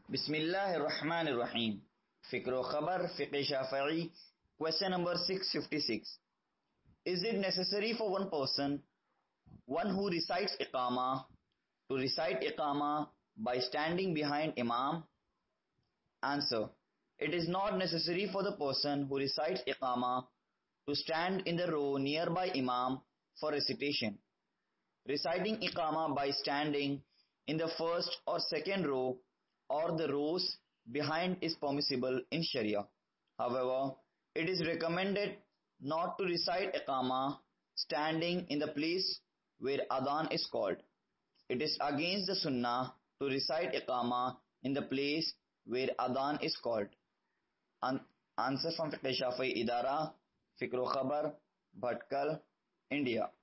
Bismillahirrahmanirrahim. Fikr o Khabar, Fiqh Shafi'i, question number 656. Is it necessary for one who recites Iqamah, to recite Iqamah by standing behind Imam? Answer. It is not necessary for the person who recites Iqamah to stand in the row nearby Imam for recitation. Reciting Iqamah by standing in the first or second row or the rows behind is permissible in Sharia. However, it is recommended not to recite Iqamah standing in the place where Adhan is called. It is against the Sunnah to recite Iqamah in the place where Adhan is called. Answer from Fiqh Shafi'i Idara, Fikr o Khabar, Bhatkal, India.